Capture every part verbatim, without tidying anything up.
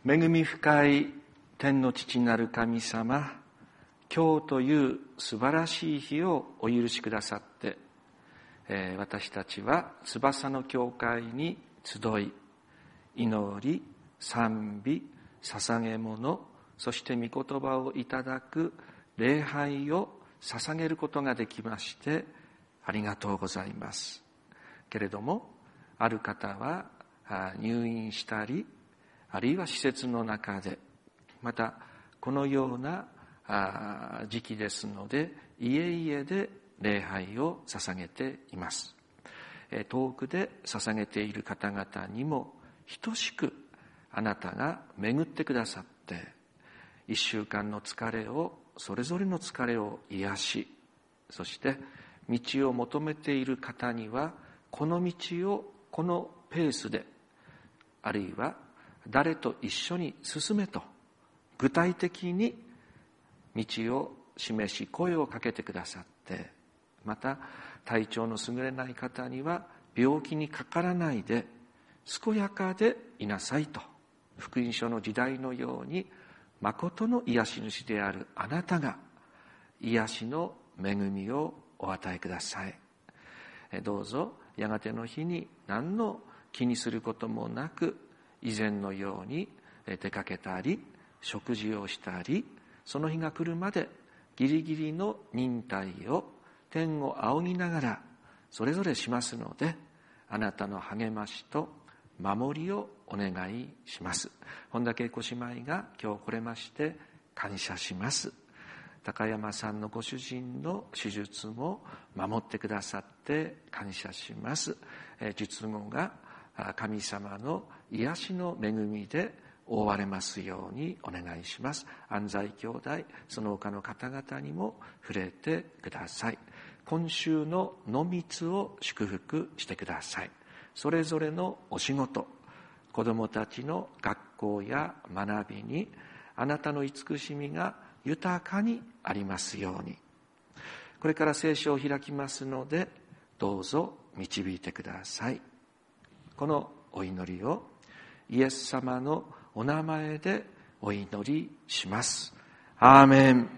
恵み深い天の父なる神様、今日という素晴らしい日をお許しくださって、えー、私たちは翼の教会に集い、祈り、賛美、捧げ物、そして御言葉をいただく礼拝を捧げることができましてありがとうございます。けれども、ある方は入院したり、あるいは施設の中で、またこのような時期ですので、家々で礼拝を捧げています。遠くで捧げている方々にも等しくあなたが巡ってくださって、一週間の疲れを、それぞれの疲れを癒し、そして道を求めている方にはこの道をこのペースで、あるいは誰と一緒に進めと具体的に道を示し声をかけてくださって、また体調の優れない方には病気にかからないで健やかでいなさいと、福音書の時代のように誠の癒し主であるあなたが癒しの恵みをお与えください。どうぞやがての日に何の気にすることもなく、以前のように出かけたり食事をしたり、その日が来るまでギリギリの忍耐を天を仰ぎながらそれぞれしますので、あなたの励ましと守りをお願いします。本田恵子姉妹が今日来れまして感謝します。高山さんのご主人の手術も守ってくださって感謝します。術後が神様の癒しの恵みで覆われますようにお願いします。安西兄弟、その他の方々にも触れてください。今週の濃密を祝福してください。それぞれのお仕事、子どもたちの学校や学びにあなたの慈しみが豊かにありますように。これから聖書を開きますので、どうぞ導いてください。このお祈りをイエス様のお名前でお祈りします。アーメン。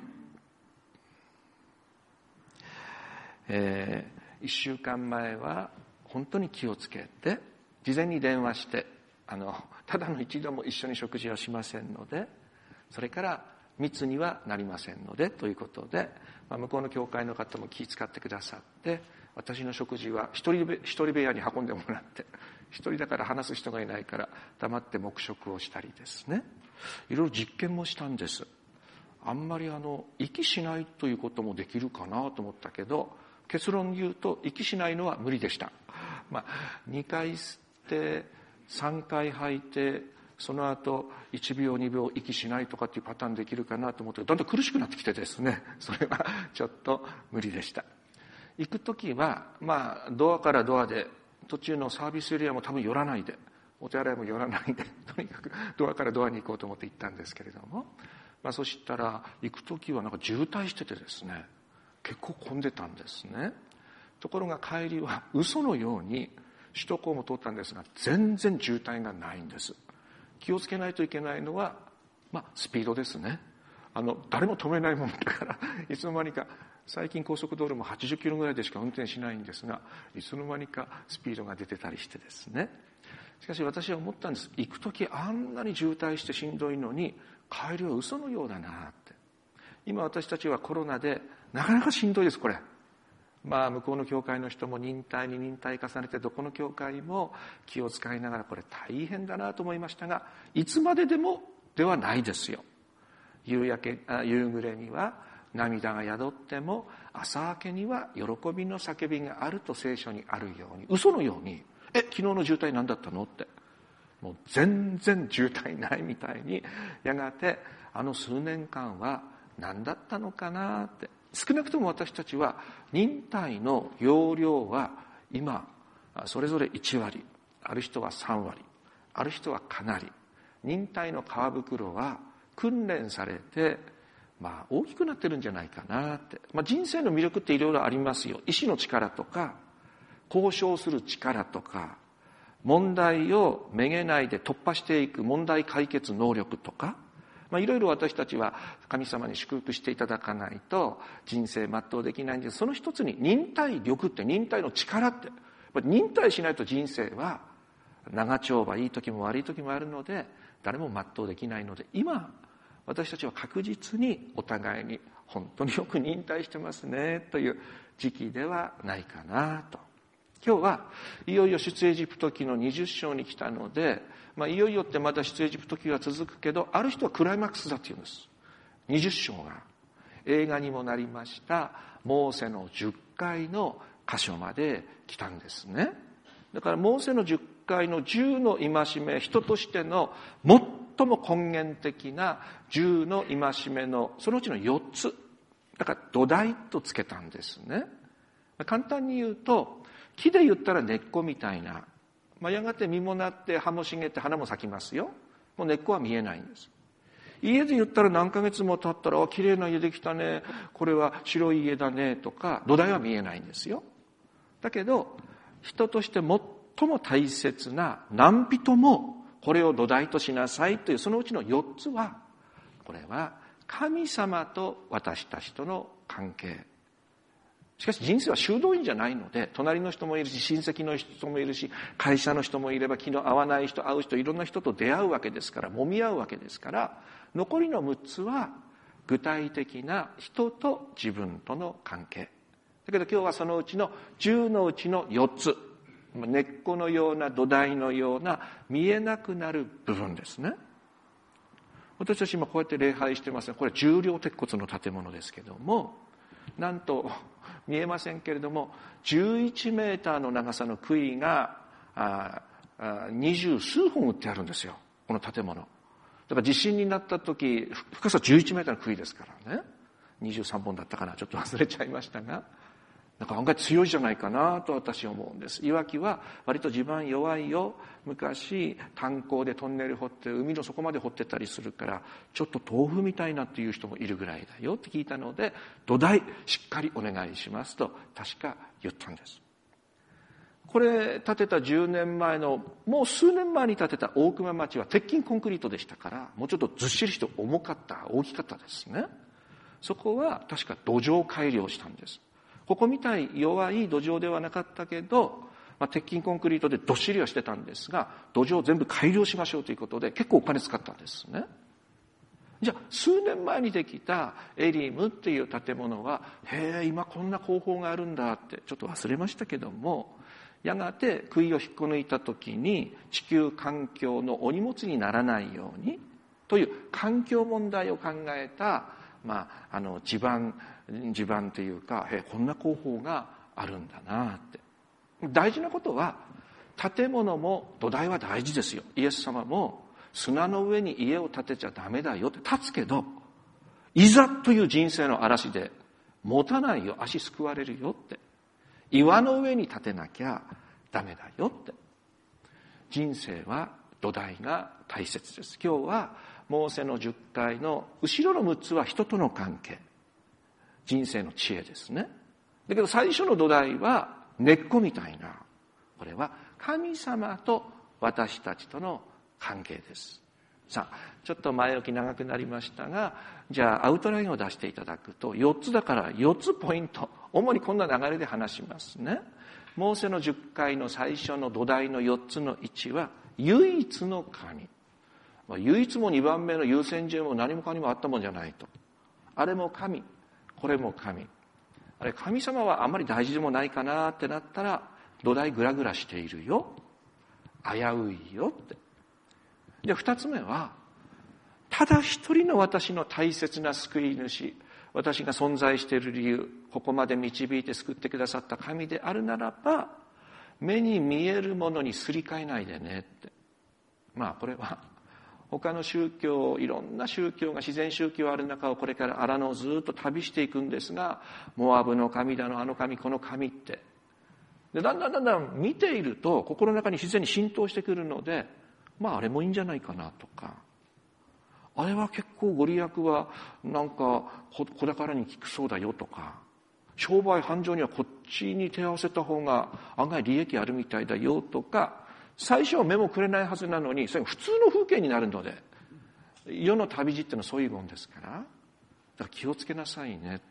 えー、一週間前は本当に気をつけて、事前に電話して、あのただの一度も一緒に食事はしませんので、それから密にはなりませんのでということで、まあ、向こうの教会の方も気遣ってくださって、私の食事は一人部、一人部屋に運んでもらって、一人だから話す人がいないから黙って黙食をしたりですね、いろいろ実験もしたんです。あんまりあの息しないということもできるかなと思ったけど、結論言うと息しないのは無理でした。まあ、にかい吸ってさんかい吐いて、その後いちびょうにびょう息しないとかっていうパターンできるかなと思ってだんだん苦しくなってきてですね、それはちょっと無理でした。行くときはまあドアからドアで、途中のサービスエリアも多分寄らないで、お手洗いも寄らないで、とにかくドアからドアに行こうと思って行ったんですけれども、まあ、そしたら行くときはなんか渋滞しててですね、結構混んでたんですね。ところが帰りは嘘のように首都高も通ったんですが、全然渋滞がないんです。気をつけないといけないのは、まあ、スピードですね。あの誰も止めないもんだからいつの間にか、最近高速道路もはちじゅっキロぐらいでしか運転しないんですが、いつの間にかスピードが出てたりしてですね。しかし私は思ったんです。行くときあんなに渋滞してしんどいのに、帰りは嘘のようだなって。今私たちはコロナでなかなかしんどいです、これ。まあ向こうの教会の人も忍耐に忍耐重ねて、どこの教会も気を使いながら、これ大変だなと思いましたが、いつまででもではないですよ。夕焼け、夕暮れには涙が宿っても、朝明けには喜びの叫びがあると聖書にあるように、嘘のように、え、昨日の渋滞何だったのって、もう全然渋滞ないみたいに、やがてあの数年間は何だったのかなって。少なくとも私たちは忍耐の容量は今それぞれいちわり、ある人はさんわり、ある人はかなり、忍耐の皮袋は訓練されて、まあ大きくなってるんじゃないかなって。まあ人生の魅力っていろいろありますよ。意志の力とか、交渉する力とか、 問題をめげないで突破していく問題解決能力とか、まあ、いろいろ私たちは神様に祝福していただかないと人生全うできないんです。その一つに忍耐力って忍耐の力って、忍耐しないと人生は長丁場、いい時も悪い時もあるので誰も全うできないので、今私たちは確実にお互いに本当によく忍耐してますねという時期ではないかなと。今日はいよいよ出エジプト記のにじゅっ章に来たので、まあ、いよいよってまだ出エジプト記が続くけど、ある人はクライマックスだって言うんです。にじゅっ章が映画にもなりましたモーセのじゅっかいの箇所まで来たんですね。だからモーセのじゅっかいのじゅうの戒め、人としての最も根源的なじゅうの戒めのそのうちのよっつ、だから土台とつけたんですね。簡単に言うと、木で言ったら根っこみたいな、まあ、やがて実もなって葉も茂って花も咲きますよ。もう根っこは見えないんです。家で言ったら何ヶ月も経ったら、綺麗な家できたね、これは白い家だねとか、土台は見えないんですよ。だけど人として最も大切な何人もこれを土台としなさいというそのうちのよっつは、これは神様と私たちとの関係。しかし人生は修道院じゃないので、隣の人もいるし、親戚の人もいるし、会社の人もいれば、気の合わない人、会う人、いろんな人と出会うわけですから、揉み合うわけですから、残りのむっつは具体的な人と自分との関係。だけど今日はそのうちのじゅうのうちのよっつ、根っこのような土台のような見えなくなる部分ですね。私たち今こうやって礼拝してますね。これ重量鉄骨の建物ですけども、なんと見えませんけれども、じゅういちメーターの長さの杭が二十数本打ってあるんですよ、この建物。だから地震になった時、深さじゅういちメーターの杭ですからね。にじゅうさんぼんだったかな、ちょっと忘れちゃいましたが、なんか案外強いじゃないかなと私は思うんです。いわきは割と地盤弱いよ。昔炭鉱でトンネル掘って海の底まで掘ってたりするから、ちょっと豆腐みたいなっていう人もいるぐらいだよって聞いたので、土台しっかりお願いしますと確か言ったんです。これ建てたじゅうねんまえの、もう数年前に建てた大熊町は鉄筋コンクリートでしたから、もうちょっとずっしりして重かった、大きかったですね。そこは確か土壌改良したんです。ここみたい弱い土壌ではなかったけど、まあ、鉄筋コンクリートでどっしりはしてたんですが、土壌を全部改良しましょうということで結構お金使ったんですね。じゃあ数年前にできたエリムっていう建物は、へえ、今こんな工法があるんだってちょっと忘れましたけども、やがて杭を引っこ抜いた時に地球環境のお荷物にならないようにという環境問題を考えた、まあ、あの地盤地盤というか、へえ、こんな工法があるんだなって。大事なことは、建物も土台は大事ですよ。イエス様も砂の上に家を建てちゃダメだよって、建つけどいざという人生の嵐で持たないよ、足すくわれるよって、岩の上に建てなきゃダメだよって。人生は土台が大切です。今日はモーセのじゅっかいの後ろのむっつは人との関係、人生の知恵ですね。だけど最初の土台は根っこみたいな、これは神様と私たちとの関係です。さあ、ちょっと前置き長くなりましたが、じゃあアウトラインを出していただくと、よっつだからよっつポイント、主にこんな流れで話しますね。モーセのじゅっかいの最初の土台のよっつのいちは唯一の神、まあ、唯一もにばんめの優先順位も何もかにもあったもんじゃないと。あれも神、これも神。あれ、神様はあまり大事でもないかなってなったら、土台グラグラしているよ、危ういよって。で、二つ目は、ただ一人の私の大切な救い主、私が存在している理由、ここまで導いて救ってくださった神であるならば、目に見えるものにすり替えないでねって。まあこれは他の宗教、いろんな宗教が自然宗教ある中をこれから荒野をずっと旅していくんですが、モアブの神だの、あの神、この神って。で、だんだんだんだん見ていると心の中に自然に浸透してくるので、まああれもいいんじゃないかなとか、あれは結構ご利益はなんか子宝に効くそうだよとか、商売繁盛にはこっちに手を合わせた方が案外利益あるみたいだよとか、 最初は目もくれないはずなのに、それが普通の風景になるので、世の旅路っていうのはそういうもんですから、だから気をつけなさいねって。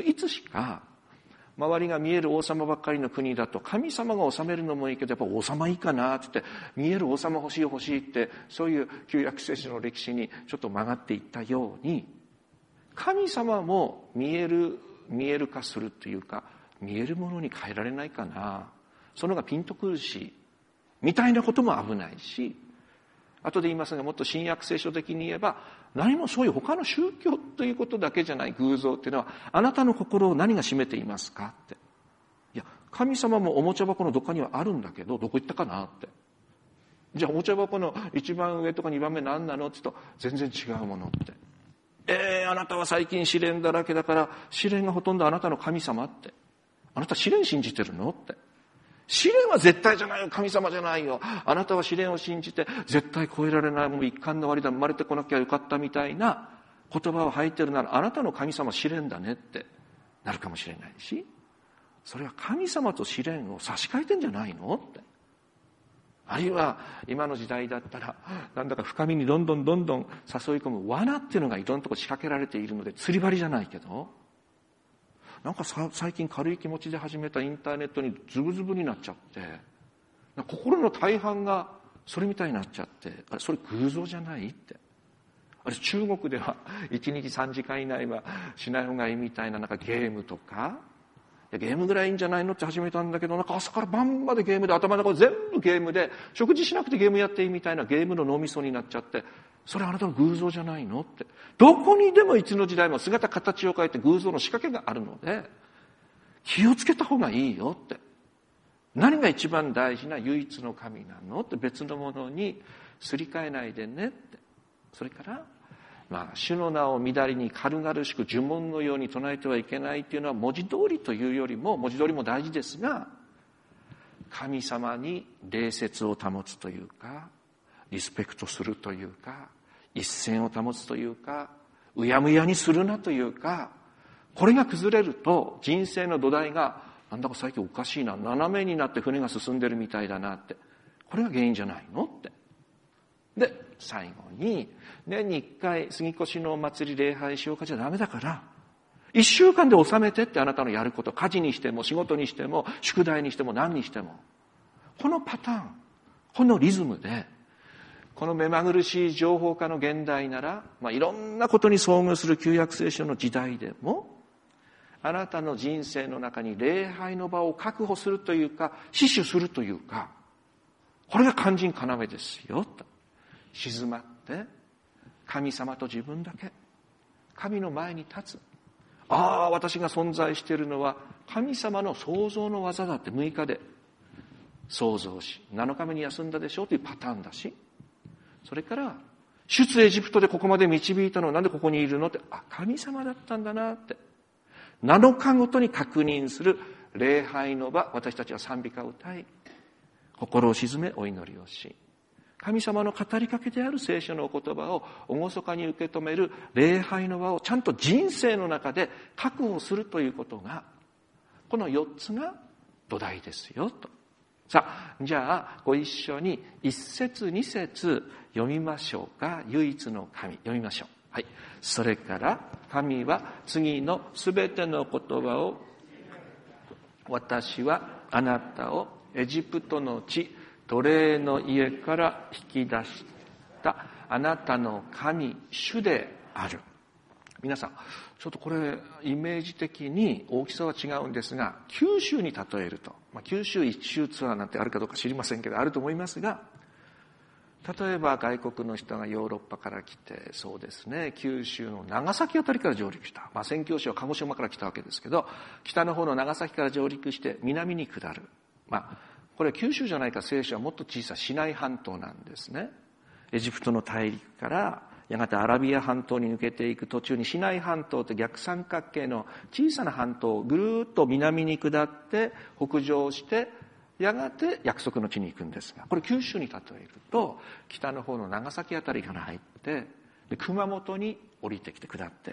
いつしか、周りが見える王様ばっかりの国だと、神様が治めるのもいいけど、やっぱ王様いいかなって言って、見える王様欲しい欲しいって、そういう旧約聖書の歴史にちょっと曲がっていったように、神様も見える、見える化するっていうか、見えるものに変えられないかな。その方がピンとくるし、みたいなことも危ないし、後で言いますが、もっと新約聖書的に言えば、何もそういう他の宗教ということだけじゃない偶像っていうのは、あなたの心を何が占めていますかって。いや、神様もおもちゃ箱のどっかにはあるんだけど、どこ行ったかなって。じゃあおもちゃ箱の一番上とか二番目何なのって言うと、全然違うものって。えー、あなたは最近試練だらけだから、試練がほとんどあなたの神様って。あなた試練信じてるのって。試練は絶対じゃないよ、神様じゃないよ。あなたは試練を信じて、絶対超えられない、もう一貫の終わりだ、生まれてこなきゃよかったみたいな言葉を吐いてるなら、あなたの神様は試練だねってなるかもしれないし、それは神様と試練を差し替えてんじゃないのって。あるいは、今の時代だったら、なんだか深みにどんどんどんどん誘い込む罠っていうのがいろんなところ仕掛けられているので、釣り針じゃないけど、なんかさ最近軽い気持ちで始めたインターネットにズブズブになっちゃって、心の大半がそれみたいになっちゃって、あれそれ偶像じゃないって。あれ中国ではいちにちさんじかん以内はしない方がいいみたいな、なんかゲームとか、いやゲームぐらいいいんじゃないのって始めたんだけど、なんか朝から晩までゲームで、頭の中全部ゲームで、食事しなくてゲームやっていいみたいなゲームの脳みそになっちゃって、それあなたの偶像じゃないのって。どこにでもいつの時代も姿形を変えて偶像の仕掛けがあるので、気をつけた方がいいよって。何が一番大事な唯一の神なのって、別のものにすり替えないでねって。それから、まあ、主の名を乱りに軽々しく呪文のように唱えてはいけないっていうのは文字通りというよりも、文字通りも大事ですが、神様に礼節を保つというか、リスペクトするというか、一線を保つというか、うやむやにするなというか、これが崩れると人生の土台がなんだか最近おかしいな、斜めになって船が進んでるみたいだなって、これが原因じゃないのって。で最後に、年に一回杉越のお祭り礼拝しようかじゃダメだから、一週間で収めてって、あなたのやること、家事にしても仕事にしても宿題にしても何にしても、このパターン、このリズムで、この目まぐるしい情報化の現代なら、まあ、いろんなことに遭遇する旧約聖書の時代でも、あなたの人生の中に礼拝の場を確保するというか、死守するというか、これが肝心要ですよと。静まって神様と自分だけ、神の前に立つ。ああ、私が存在しているのは神様の創造の技だって、むいかで創造しなのかめに休んだでしょうというパターンだし、それから出エジプトでここまで導いたのはなんでここにいるのって、あ、神様だったんだなって、なのかごとに確認する礼拝の場、私たちは賛美歌を歌い、心を静めお祈りをし、神様の語りかけである聖書のお言葉を厳かに受け止める礼拝の場をちゃんと人生の中で確保するということが、このよっつが土台ですよと。さあ、じゃあご一緒に一節二節読みましょうか。唯一の神、読みましょう。はい。それから神は次のすべての言葉を、私はあなたをエジプトの地奴隷の家から引き出したあなたの神主である。皆さんちょっとこれイメージ的に大きさは違うんですが、九州に例えると、まあ、九州一周ツアーなんてあるかどうか知りませんけど、あると思いますが、例えば外国の人がヨーロッパから来て、そうですね、九州の長崎あたりから上陸した、まあ、宣教師は鹿児島から来たわけですけど、北の方の長崎から上陸して南に下る、まあこれは九州じゃないか、聖書はもっと小さいシナイ半島なんですね。エジプトの大陸からやがてアラビア半島に抜けていく途中に、シナイ半島と逆三角形の小さな半島をぐるーっと南に下って北上して、やがて約束の地に行くんですが、これ九州に例えると、北の方の長崎あたりから入って、で熊本に降りてきて下って、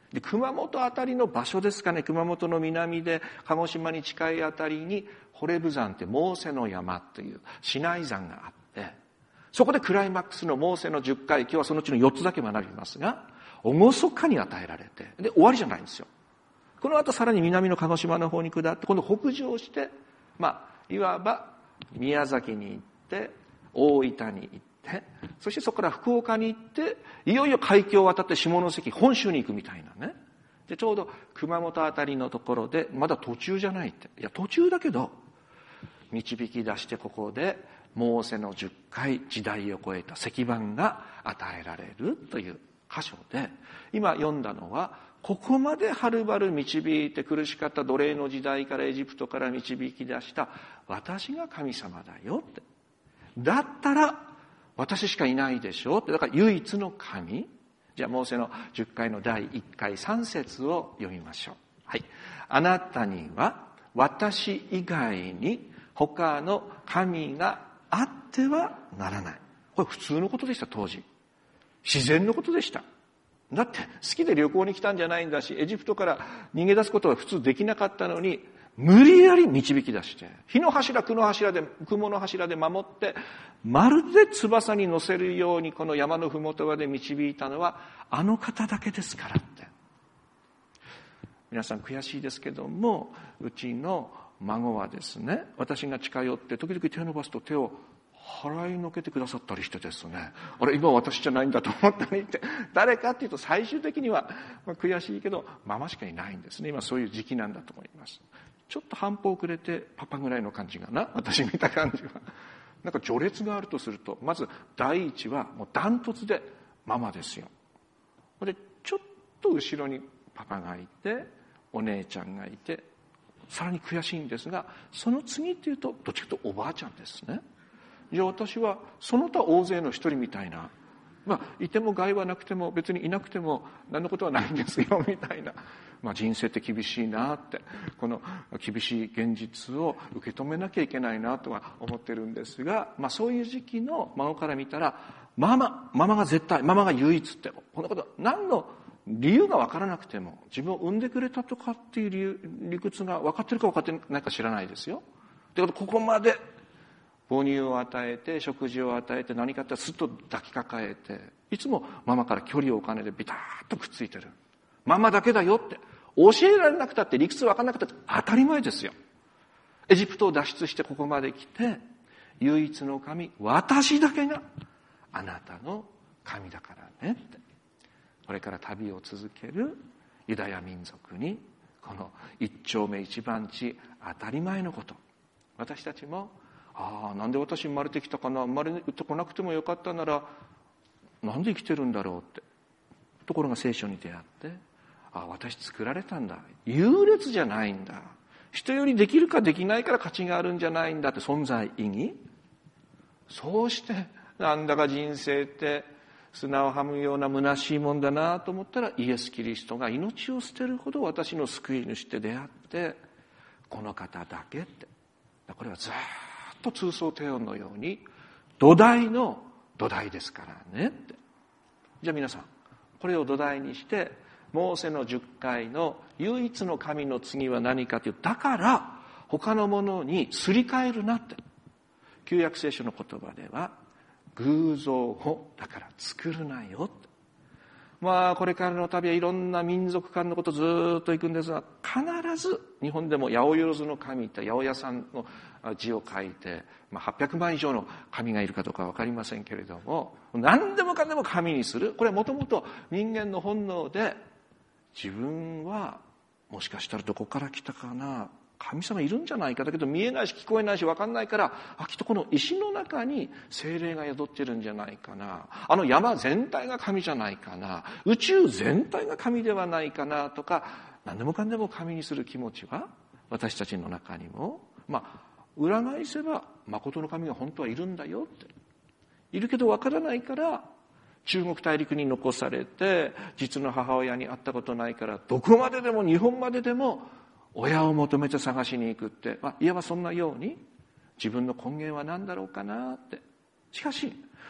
で熊本あたりの場所ですかね、熊本の南で鹿児島に近いあたりにホレブ山ってモーセの山というシナイ山があって、そこでクライマックスのモーセのじゅっかい、今日はそのうちのよっつだけ学びますが、厳かに与えられて、で終わりじゃないんですよ。この後さらに南の鹿児島の方に下って今度北上して、まあいわば宮崎に行って大分に行って、そしてそこから福岡に行って、いよいよ海峡を渡って下関本州に行くみたいなね。でちょうど熊本あたりのところで、まだ途中じゃないって、いや途中だけど導き出して、ここでモーセのじゅっかい時代を超えた石板が与えられるという箇所で、今読んだのはここまではるばる導いて苦しかった奴隷の時代からエジプトから導き出した私が神様だよって。だったら私しかいないでしょって。だから唯一の神。じゃあモーセのじゅっかいのだいいっかいさん節を読みましょう。はい。あなたには私以外に他の神があってはならない。これ普通のことでした、当時。自然のことでした。だって好きで旅行に来たんじゃないんだし、エジプトから逃げ出すことは普通できなかったのに、無理やり導き出して、火の柱、雲の柱で、雲の柱で守って、まるで翼に乗せるようにこの山のふもとまで導いたのはあの方だけですからって。皆さん悔しいですけども、うちの孫はですね、私が近寄って時々手を伸ばすと手を払いのけてくださったりしてですね、あれ今私じゃないんだと思ったりって、誰かっていうと最終的には、まあ、悔しいけどママしかいないんですね。今そういう時期なんだと思います。ちょっと半歩遅れてパパぐらいの感じがな、私見た感じは。なんか序列があるとすると、まず第一はもうダントツでママですよ。でちょっと後ろにパパがいて、お姉ちゃんがいて、さらに悔しいんですが、その次っていうとどっちかというとおばあちゃんですね。じゃあ私はその他大勢の一人みたいな、まあいても害はなくても別にいなくても何のことはないんですよみたいな。まあ人生って厳しいなって、この厳しい現実を受け止めなきゃいけないなとは思ってるんですが、まあそういう時期の孫から見たら、ママ、ママが絶対、ママが唯一って、こんなこと何の理由が分からなくても、自分を産んでくれたとかっていう理由、理屈が分かってるか分かってないか知らないですよ。ということで、ここまで母乳を与えて、食事を与えて、何かあったらすっと抱きかかえて、いつもママから距離を置かないでビターッとくっついてる。ママだけだよって。教えられなくたって理屈分からなくたって当たり前ですよ。エジプトを脱出してここまで来て、唯一の神、私だけがあなたの神だからねって。これから旅を続けるユダヤ民族に、この一丁目一番地、当たり前のこと。私たちも、ああ、なんで私生まれてきたかな、生まれてこなくてもよかったなら、なんで生きてるんだろうって。ところが聖書に出会って、ああ、私作られたんだ。優劣じゃないんだ。人よりできるかできないから価値があるんじゃないんだって存在意義。そうして、なんだか人生って砂をはむような虚しいもんだなと思ったら、イエス・キリストが命を捨てるほど私の救い主で出会って、この方だけって。これはずっと通奏低音のように土台の土台ですからねって。じゃあ皆さん、これを土台にしてモーセのじゅっかいの唯一の神の次は何かという、だから他のものにすり替えるなって。旧約聖書の言葉では偶像をだから作るなよって。まあこれからの旅はいろんな民族間のことずっと行くんですが、必ず日本でも八百万の神って八百屋さんの字を書いて、まあ、はっぴゃくまん以上の神がいるかどうかわかりませんけれども、何でもかんでも神にする。これはもともと人間の本能で、自分はもしかしたらどこから来たかな、神様いるんじゃないか、だけど見えないし聞こえないし分かんないから、あ、きっとこの石の中に精霊が宿ってるんじゃないかな、あの山全体が神じゃないかな、宇宙全体が神ではないかなとか、何でもかんでも神にする気持ちは私たちの中にも、まあ裏返せば誠の神が本当はいるんだよって、いるけど分からないから中国大陸に残されて、実の母親に会ったことないから、どこまででも日本まででも親を求めて探しに行くって、まあ、いわばそんなように自分の根源は何だろうかなって。しかし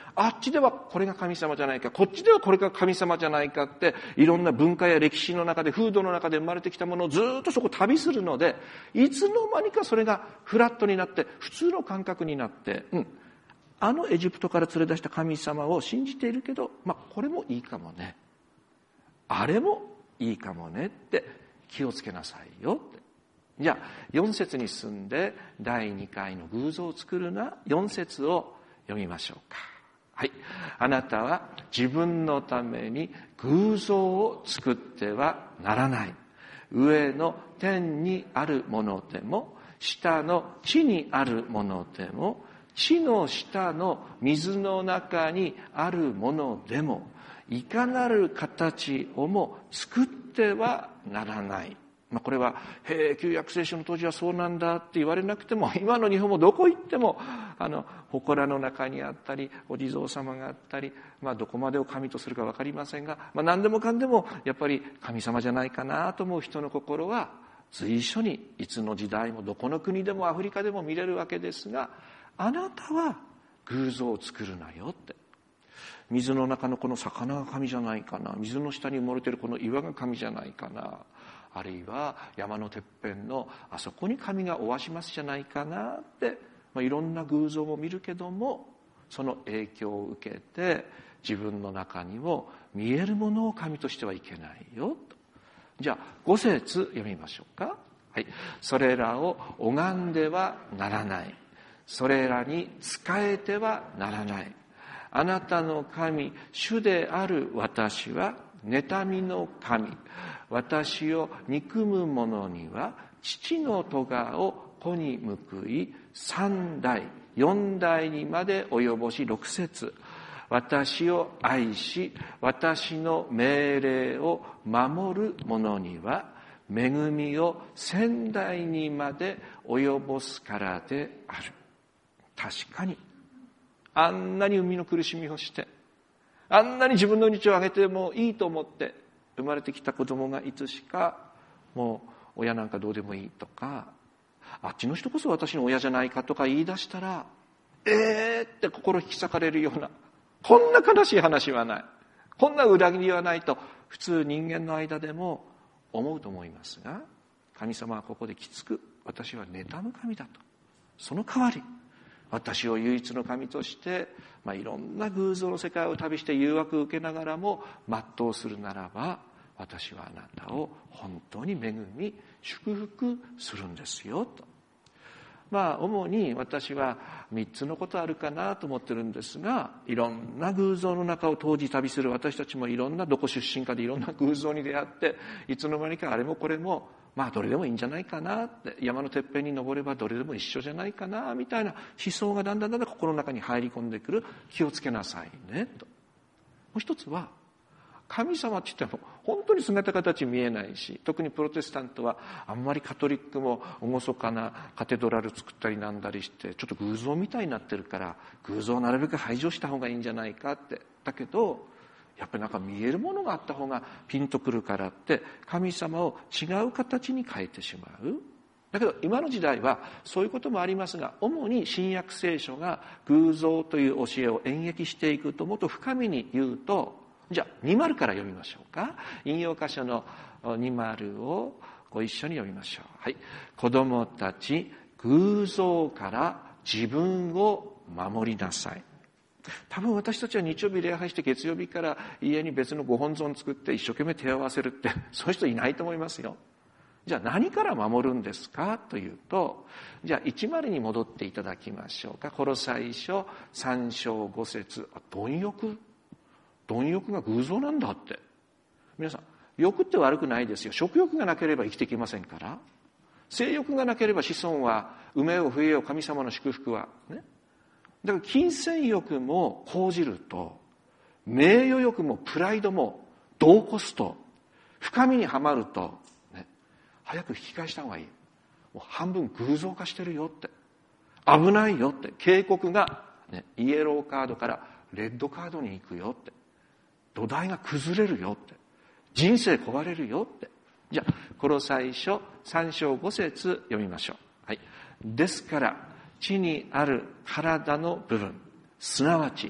あっちではこれが神様じゃないか、こっちではこれが神様じゃないかって、いろんな文化や歴史の中で、風土の中で生まれてきたものをずっとそこ旅するので、いつの間にかそれがフラットになって、普通の感覚になって、うん、あのエジプトから連れ出した神様を信じているけど、まあこれもいいかもね、あれもいいかもねって気をつけなさいよって。じゃあよん節に進んでだいにかいの偶像を作るな、よん節を読みましょうか。はい。あなたは自分のために偶像を作ってはならない。上の天にあるものでも、下の地にあるものでも、地の下の水の中にあるものでも、いかなる形をも作ってはならない。まあ、これは、へえ、旧約聖書の当時はそうなんだって言われなくても、今の日本もどこ行っても、あの、祠の中にあったり、お地蔵様があったり、まあ、どこまでを神とするかわかりませんが、まあ、何でもかんでも、やっぱり神様じゃないかなと思う人の心は、随所に、いつの時代もどこの国でもアフリカでも見れるわけですが、あなたは偶像を作るなよって。水の中のこの魚が神じゃないかな、水の下に埋もれているこの岩が神じゃないかな、あるいは山のてっぺんのあそこに神がおわしますじゃないかなって、まあ、いろんな偶像を見るけども、その影響を受けて自分の中にも見えるものを神としてはいけないよと。じゃあご節読みましょうか。はい。それらを拝んではならない、それらに仕えてはならない。あなたの神主である私は妬みの神、私を憎む者には父の咎を子に報い、三代四代にまで及ぼし、六節、私を愛し私の命令を守る者には恵みを千代にまで及ぼすからである。確かにあんなに生みの苦しみをして、あんなに自分の命をあげてもいいと思って生まれてきた子供がいつしかもう親なんかどうでもいいとか、あっちの人こそ私の親じゃないかとか言い出したら、えーって心引き裂かれるような、こんな悲しい話はない、こんな裏切りはないと普通人間の間でも思うと思いますが、神様はここできつく、私は妬む神だと。その代わり私を唯一の神として、まあ、いろんな偶像の世界を旅して誘惑を受けながらも全うするならば、私はあなたを本当に恵み祝福するんですよと。まあ主に私は三つのことあるかなと思ってるんですが、いろんな偶像の中を当時旅する私たちもいろんなどこ出身かでいろんな偶像に出会って、いつの間にかあれもこれもまあどれでもいいんじゃないかなって、山のてっぺんに登ればどれでも一緒じゃないかなみたいな思想がだんだんだんだん心の中に入り込んでくる。気をつけなさいねと。もう一つは、神様って言っても本当に姿形見えないし、特にプロテスタントはあんまりカトリックも厳かなカテドラル作ったりなんだりしてちょっと偶像みたいになってるから、偶像をなるべく排除した方がいいんじゃないかって。だけどやっぱりなんか見えるものがあった方がピンとくるからって神様を違う形に変えてしまう。だけど今の時代はそういうこともありますが、主に新約聖書が偶像という教えを演繹していくと、もっと深みに言うと、じゃあに丸から読みましょうか。引用箇所のに丸をご一緒に読みましょう。はい。子供たち、偶像から自分を守りなさい。多分私たちは日曜日礼拝して月曜日から家に別のご本尊作って一生懸命手を合わせるってそういう人いないと思いますよ。じゃあ何から守るんですかというと、じゃあいち丸に戻っていただきましょうか。コロサイ書さん章ご節、貪欲貪欲が偶像なんだって。皆さん、欲って悪くないですよ。食欲がなければ生きていけませんから。性欲がなければ子孫は埋めよう増えよう、神様の祝福はね。だから金銭欲も講じると、名誉欲もプライドも度を越すと、深みにはまると、ね、早く引き返した方がいい。もう半分偶像化してるよって。危ないよって。警告が、ね、イエローカードからレッドカードに行くよって。土台が崩れるよって。人生壊れるよって。じゃあ、コロサイ書さん章ご節読みましょう。はい。ですから、地にある体の部分、すなわち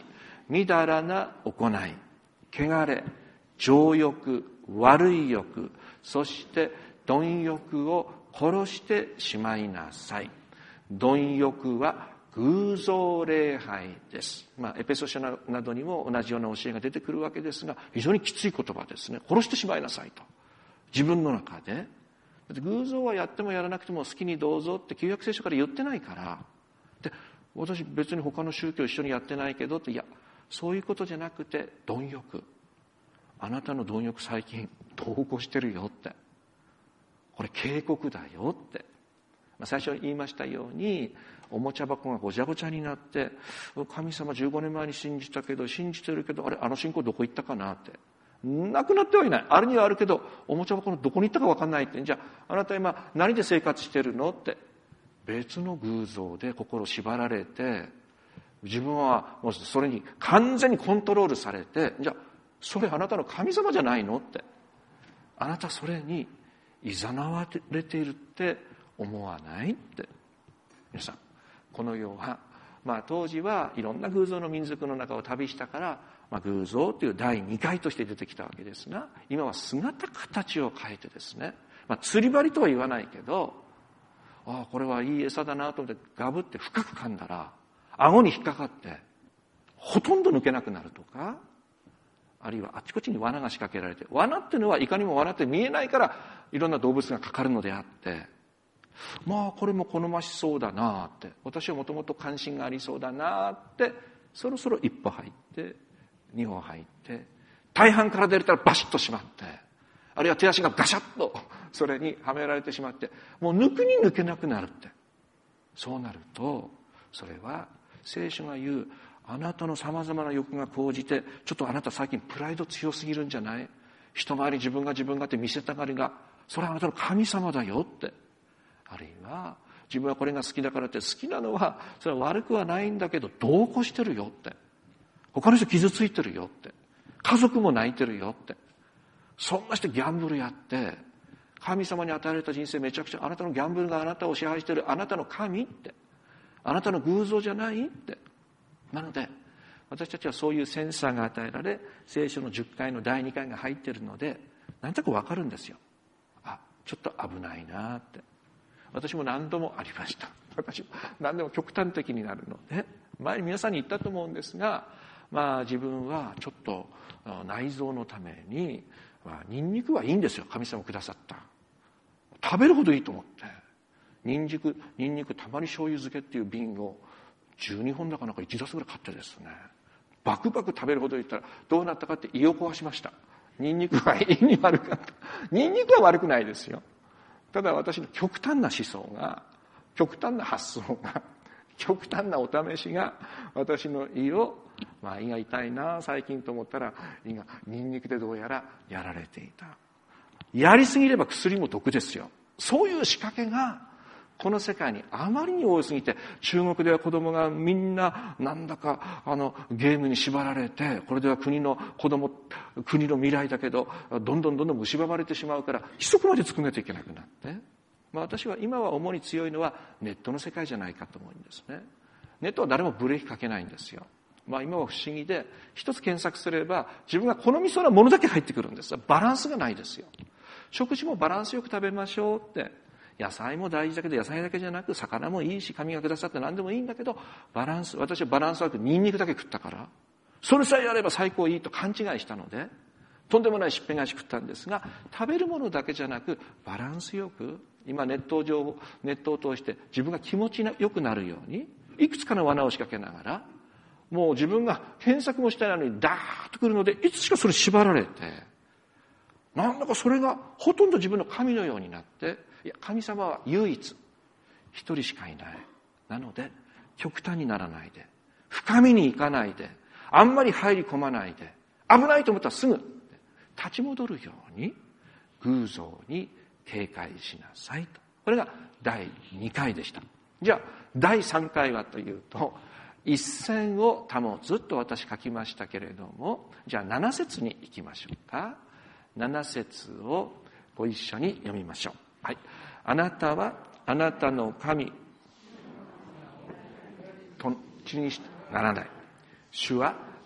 みだらな行い、汚れ、情欲、悪い欲、そして貪欲を殺してしまいなさい。貪欲は偶像礼拝です。まあ、エペソ書などにも同じような教えが出てくるわけですが、非常にきつい言葉ですね。殺してしまいなさいと。自分の中で。だって偶像はやってもやらなくても好きにどうぞって旧約聖書から言ってないから。で、私別に他の宗教一緒にやってないけどって、いや、そういうことじゃなくて、貪欲。あなたの貪欲最近どう起こしてるよって。これ警告だよって。まあ、最初に言いましたように、おもちゃ箱がごちゃごちゃになって、神様じゅうごねんまえに信じたけど、信じてるけど、あれ、あの信仰どこ行ったかなって。なくなってはいない。あるにはあるけど、おもちゃ箱のどこに行ったか分かんないって。じゃあ、あなた今何で生活してるのって。別の偶像で心縛られて、自分はもうそれに完全にコントロールされて、じゃあ、それあなたの神様じゃないのって。あなたそれに誘われているって思わないって。皆さん、この世は、まあ当時はいろんな偶像の民族の中を旅したから、まあ、偶像という第二回として出てきたわけですが、今は姿形を変えてですね、まあ釣り針とは言わないけど、ああこれはいい餌だなと思ってガブって深く噛んだら、顎に引っかかってほとんど抜けなくなるとか、あるいはあちこちに罠が仕掛けられて、罠っていうのはいかにも罠って見えないからいろんな動物がかかるのであって、まあこれも好ましそうだなって、私はもともと関心がありそうだなって、そろそろ一歩入って二歩入って、大半から出れたらバシッとしまって、あるいは手足がガシャッとそれにはめられてしまって、もう抜くに抜けなくなるって。そうなると、それは聖書が言う、あなたの様々な欲が高じて、ちょっとあなた最近プライド強すぎるんじゃない？人前に自分が自分がって見せたがりが、それはあなたの神様だよって。あるいは、自分はこれが好きだからって、好きなのは、それは悪くはないんだけど、度を越してるよって。他の人傷ついてるよって。家族も泣いてるよって。そんな人ギャンブルやって、神様に与えられた人生めちゃくちゃ、あなたのギャンブルがあなたを支配してる、あなたの神って。あなたの偶像じゃないって。なので、私たちはそういうセンサーが与えられ、聖書のじゅっかいのだいにかいが入っているので、なんとなくわかるんですよ。あ、ちょっと危ないなって。私も何度もありました。私も何でも極端的になるので、前に皆さんに言ったと思うんですが、まあ自分はちょっと内臓のために、まあ、ニンニクはいいんですよ。神様くださった。食べるほどいいと思って。ニンニク、ニンニクたまり醤油漬けっていう瓶をじゅうにほんだかなんかいちダースぐらい買ってですね、バクバク食べるほど言ったらどうなったかって胃を壊しました。ニンニクは胃に悪かった。ニンニクは悪くないですよ。ただ私の極端な思想が、極端な発想が、極端なお試しが私の胃を、まあ胃が痛いな最近と思ったら、胃がニンニクでどうやらやられていた。やりすぎれば薬も毒ですよ。そういう仕掛けがこの世界にあまりに多すぎて、中国では子供がみんななんだかあのゲームに縛られて、これでは国の子供、国の未来だけどどんどんどんどん蝕まれてしまうから、規則まで作らないといけなくなって、まあ、私は今は主に強いのはネットの世界じゃないかと思うんですね。ネットは誰もブレーキかけないんですよ。まあ今は不思議で、一つ検索すれば自分が好みそうなものだけ入ってくるんです。バランスがないですよ。食事もバランスよく食べましょうって。野菜も大事だけど、野菜だけじゃなく魚もいいし、神がくださって何でもいいんだけど、バランス、私はバランス悪くニンニクだけ食ったから、それさえやれば最高いいと勘違いしたので、とんでもないしっぺ返し食ったんですが、食べるものだけじゃなくバランスよく、今ネット上、ネットを通して自分が気持ちよくなるように、いくつかの罠を仕掛けながら、もう自分が検索もしてないのにダーッと来るので、いつしかそれ縛られて、なんだかそれがほとんど自分の神のようになって、いや、神様は唯一一人しかいない。なので極端にならないで、深みに行かないで、あんまり入り込まないで、危ないと思ったらすぐ立ち戻るように偶像に警戒しなさいと。これがだいにかいでした。じゃあだいさんかいはというと、一線を保つと私書きましたけれども、じゃあなな節に行きましょうか。なな節をご一緒に読みましょう。はい。あなたはあなたの神と血にならない。主は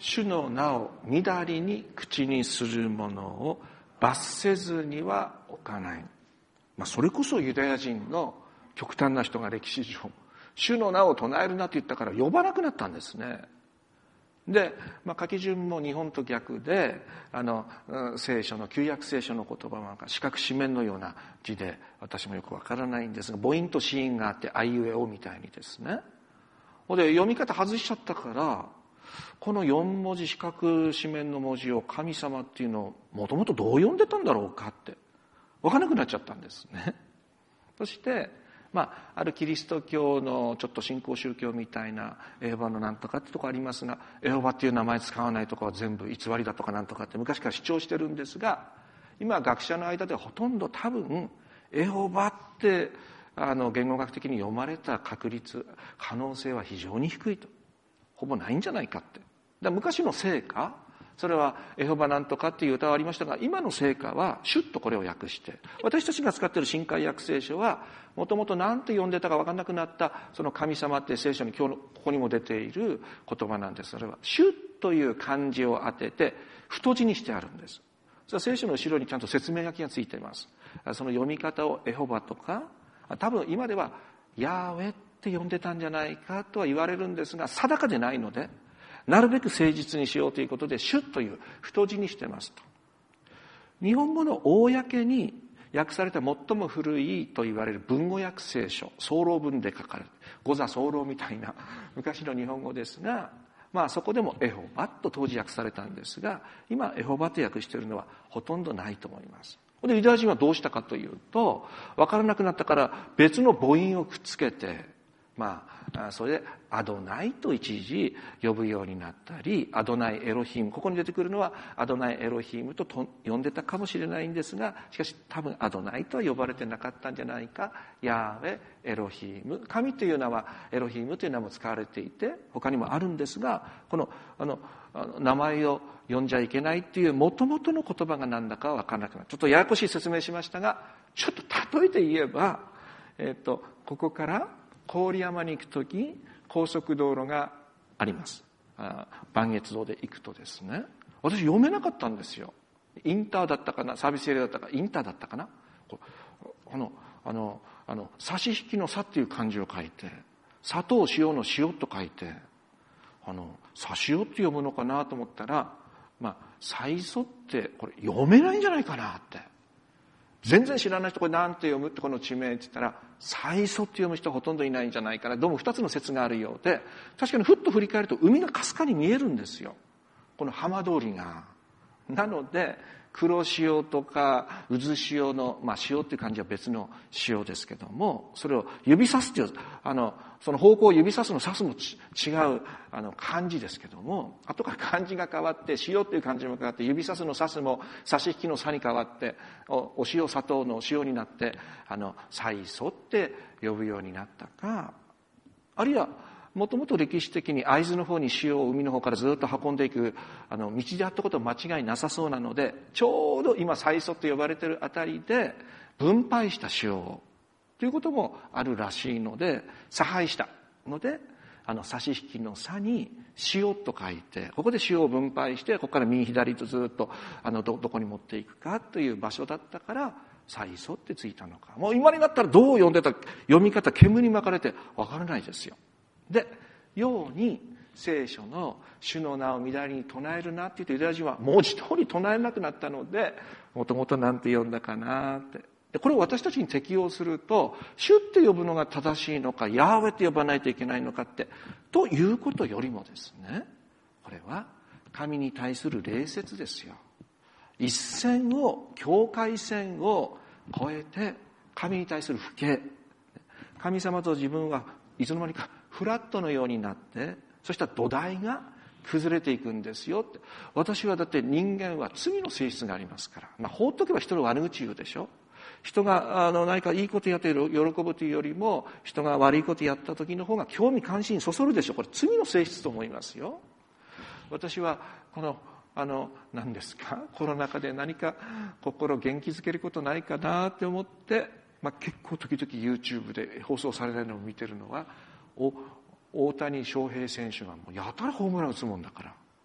主の名をみだりに口にするものを罰せずには置かない。まあ、それこそユダヤ人の極端な人が歴史上、主の名を唱えるなと言ったから呼ばなくなったんですね。で、まあ、書き順も日本と逆で、あの、聖書の、旧約聖書の言葉は四角四面のような字で、私もよくわからないんですが、母音と子音があって、あいうえおみたいにですね。で、読み方外しちゃったから、この四文字、四角四面の文字を神様っていうのをもともとどう読んでたんだろうかって、わからなくなっちゃったんですね。そして、まあ、あるキリスト教のちょっと新興宗教みたいなエホバのなんとかってとこありますが、エホバっていう名前使わないとかは全部偽りだとかなんとかって昔から主張してるんですが、今学者の間ではほとんど多分エホバってあの言語学的に読まれた確率、可能性は非常に低いと、ほぼないんじゃないかって。だ昔の聖歌、それはエホバなんとかっていう歌はありましたが、今の聖歌はシュッとこれを訳して、私たちが使っている新海訳聖書はもともと何て読んでたか分かんなくなったその神様って聖書に今日のここにも出ている言葉なんです。それはシュッという漢字を当てて太字にしてあるんです。それは聖書の後ろにちゃんと説明書きがついています。その読み方をエホバとか、多分今ではヤーウェって読んでたんじゃないかとは言われるんですが、定かでないのでなるべく誠実にしようということで、シュッという太字にしてますと。日本語の公に訳された最も古いと言われる文語訳聖書、早漏文で書かれる、五座早漏みたいな昔の日本語ですが、まあそこでもエホバと当時訳されたんですが、今エホバと訳しているのはほとんどないと思います。で、ユダヤ人はどうしたかというと、分からなくなったから別の母音をくっつけて、まあ、それでアドナイと一時呼ぶようになったり、アドナイエロヒム、ここに出てくるのはアドナイエロヒムと呼んでたかもしれないんですが、しかし多分アドナイとは呼ばれてなかったんじゃないか。ヤーウェエロヒム、神という名はエロヒムという名も使われていて、他にもあるんですが、このあの名前を呼んじゃいけないっていう元々の言葉が何だかは分からなくなる。ちょっとややこしい説明しましたが、ちょっと例えて言えば、えっとここから郡山に行くとき、高速道路があります。磐越道で行くとですね、私読めなかったんですよ。インターだったかな、サービスエリアだったか、インターだったかな。あの、あの、あの、差し引きの差っていう漢字を書いて、砂糖塩の塩と書いて、あの、差し塩って読むのかなと思ったら、まあ、最初ってこれ読めないんじゃないかなって。全然知らない人これ何て読むってこの地名って言ったら、最初って読む人はほとんどいないんじゃないかな。どうも二つの説があるようで、確かにふっと振り返ると海がかすかに見えるんですよ。この浜通りが。なので、黒潮とか渦潮の、まあ潮っていう漢字は別の潮ですけども、それを指さすっていう、あの、その方向を指さすの指すも違うあの漢字ですけども、後から漢字が変わって、潮っていう漢字も変わって、指さすの指すも差し引きの差に変わって、お, お塩砂糖の塩になって、あの、最初って呼ぶようになったか、あるいは、もともと歴史的に会津の方に塩を海の方からずっと運んでいくあの道であったことは間違いなさそうなので、ちょうど今最初と呼ばれているあたりで分配した塩をということもあるらしいので、差配したので、あの差し引きの差に塩と書いて、ここで塩を分配して、ここから右左とずっとあの ど, どこに持っていくかという場所だったから最初ってついたのか。もう今になったらどう読んでた読み方、煙に巻かれてわからないですよ。で、ように聖書の主の名をみだりに唱えるなって言ってユダヤ人は文字通り唱えなくなったので、もともとなんて呼んだかなって。で、これを私たちに適用すると、主って呼ぶのが正しいのか、ヤーウェって呼ばないといけないのかって、ということよりもですね、これは神に対する礼節ですよ。一線を、境界線を越えて神に対する不敬。神様と自分はいつの間にかフラットのようになって、そしたら土台が崩れていくんですよって。私はだって人間は罪の性質がありますから。まあ放っとけば人の悪口言うでしょ。人があの何かいいことやって喜ぶというよりも、人が悪いことやった時の方が興味関心そそるでしょ。これ罪の性質と思いますよ。私はこのあの何ですか、コロナ禍で何か心元気づけることないかなって思って、まあ、結構時々 YouTube で放送されないのを見てるのは、お大谷翔平選手がもうやたらホームラン打つもんだから、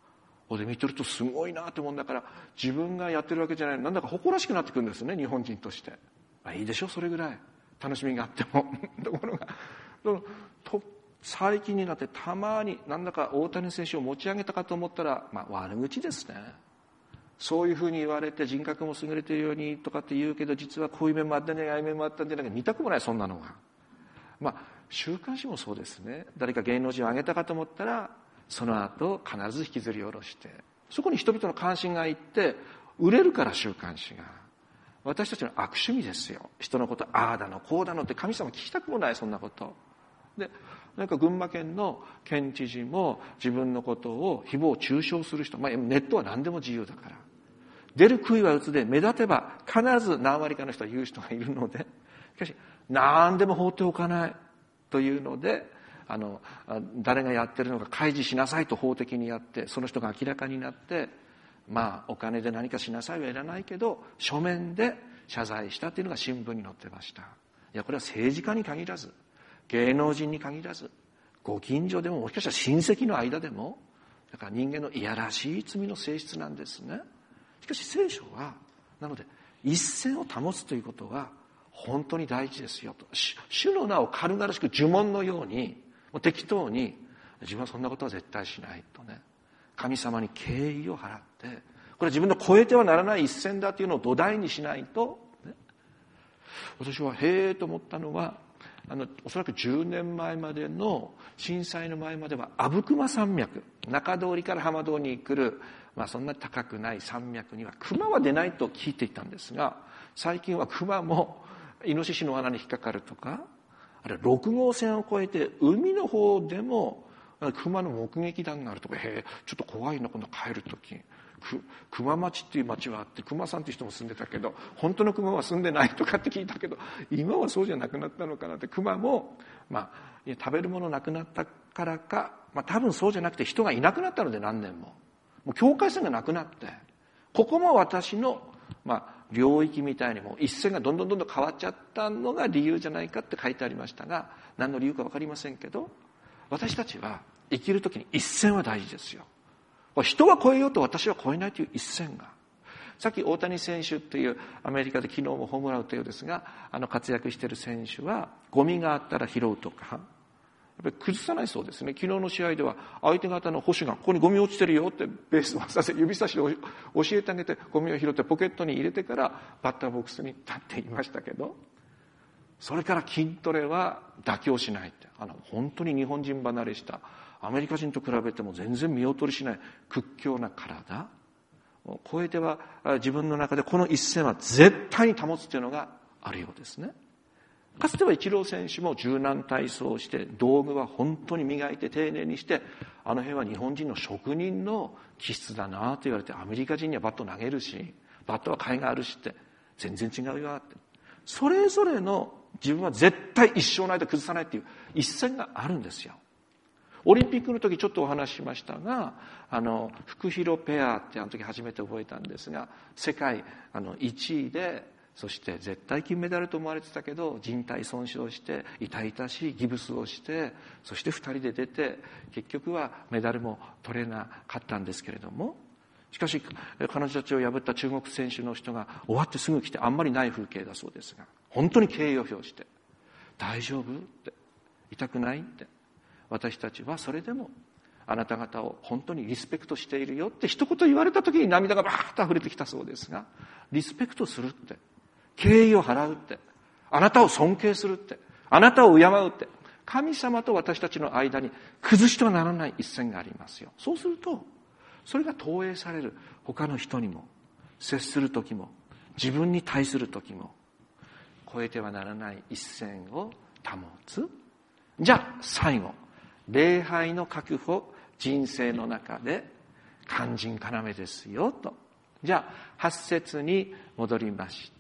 これ見てるとすごいなって思うんだから、自分がやってるわけじゃない、なんだか誇らしくなってくるんですね、日本人として。まあ、いいでしょ、それぐらい楽しみがあっても。ところがと最近になってたまになんだか大谷選手を持ち上げたかと思ったら、まあ、悪口ですね。そういうふうに言われて人格も優れているようにとかって言うけど、実はこういう面もあったんじゃない、ああいう面もあったんじゃないか、見たくもない、そんなのが。まあ週刊誌もそうですね。誰か芸能人を挙げたかと思ったら、その後必ず引きずり下ろして、そこに人々の関心がいって売れるから、週刊誌が。私たちの悪趣味ですよ。人のことああだのこうだのって、神様聞きたくもない、そんなことで。なんか群馬県の県知事も自分のことを誹謗中傷する人、まあ、ネットは何でも自由だから、出る杭は打つで、目立てば必ず何割かの人は言う人がいるので、しかし何でも放っておかないというので、あの誰がやってるのか開示しなさいと法的にやって、その人が明らかになって、まあお金で何かしなさいはいらないけど書面で謝罪したというのが新聞に載ってました。いや、これは政治家に限らず、芸能人に限らず、ご近所でも、もしかしたら親戚の間でも、だから人間のいやらしい罪の性質なんですね。しかし聖書は、なので一線を保つということは本当に大事ですよと。主の名を軽々しく呪文のようにもう適当に、自分はそんなことは絶対しないとね、神様に敬意を払って、これは自分の超えてはならない一線だというのを土台にしないと、ね、私はへえと思ったのは、あのおそらくじゅうねんまえまでの震災の前までは阿武隈山脈、中通りから浜通りに来る、まあ、そんな高くない山脈には熊は出ないと聞いていたんですが、最近は熊もイノシシの穴に引っかかるとか、あれろくごうせんを越えて海の方でも熊の目撃談があるとか、へえちょっと怖いな、今度帰るとき熊町っていう町はあって、熊さんっていう人も住んでたけど本当の熊は住んでないとかって聞いたけど、今はそうじゃなくなったのかなって。熊も、まあ、いや食べるものなくなったからか、まあ、多分そうじゃなくて人がいなくなったので、何年ももう境界線がなくなって、ここも私の、まあ、領域みたいにもう一線がどんどんどんどん変わっちゃったのが理由じゃないかって書いてありましたが、何の理由か分かりませんけど、私たちは生きるときに一線は大事ですよ。人は超えようと私は超えないという一線が、さっき大谷選手っていうアメリカで昨日もホームラン打ったようですが、あの活躍している選手はゴミがあったら拾うとか、やっぱり崩さないそうですね。昨日の試合では相手方の捕手がここにゴミ落ちてるよってベースをさせ指差しで教えてあげて、ゴミを拾ってポケットに入れてからバッターボックスに立っていましたけど、それから筋トレは妥協しないって、あの本当に日本人離れしたアメリカ人と比べても全然見劣りしない屈強な体を超えては、自分の中でこの一線は絶対に保つというのがあるようですね。かつてはイチロー選手も柔軟体操をして、道具は本当に磨いて丁寧にして、あの辺は日本人の職人の気質だなと言われて、アメリカ人にはバット投げるし、バットは甲斐があるしって、全然違うよって、それぞれの自分は絶対一生の間崩さないっていう一線があるんですよ。オリンピックの時ちょっとお話ししましたが、あのフクヒロペアってあの時初めて覚えたんですが、世界あのいちいで、そして絶対金メダルと思われてたけど靭帯損傷して痛々しいギブスをして、そしてふたりで出て結局はメダルも取れなかったんですけれども、しかし彼女たちを破った中国選手の人が終わってすぐ来て、あんまりない風景だそうですが、本当に敬意を表して大丈夫って、痛くないって、私たちはそれでもあなた方を本当にリスペクトしているよって一言言われた時に涙がバーッと溢れてきたそうですが、リスペクトするって、敬意を払うって、あなたを尊敬するって、あなたを敬うって、神様と私たちの間に崩してはならない一線がありますよ。そうするとそれが投影される他の人にも、接する時も自分に対する時も、越えてはならない一線を保つ。じゃあ最後、礼拝の確保、人生の中で肝心要ですよと。じゃあはち節に戻りまして、